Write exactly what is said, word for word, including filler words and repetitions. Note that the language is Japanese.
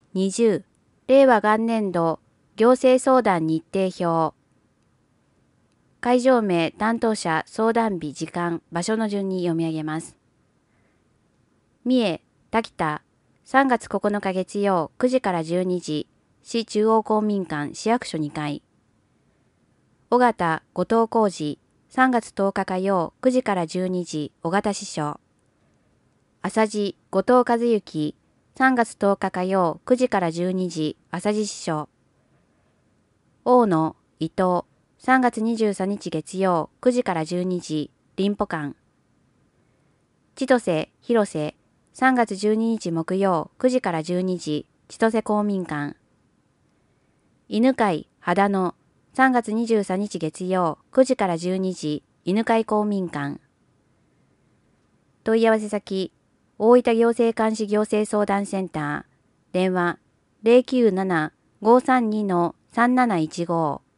にじゅう令和元年度行政相談日程表。会場名、担当者、相談日、時間、場所の順に読み上げます。三重、滝田、さんがつここのか月曜くじからじゅうにじ、市中央公民館市役所にかい。尾形、後藤浩二、さんがつとおか火曜くじからじゅうにじ、尾形支所。浅地、後藤和幸、さんがつとおか火曜くじからじゅうにじ、浅地支所。大野、伊藤、さんがつにじゅうさんにち月曜くじからじゅうにじ、林保館。千歳、広瀬、さんがつじゅうににち木曜くじからじゅうにじ、千歳公民館。犬飼、秦野、さんがつにじゅうさんにち月曜くじからじゅうにじ、犬飼公民館。問い合わせ先、大分行政監視行政相談センター、電話 ゼロきゅうなな ごーさんに さんなないちご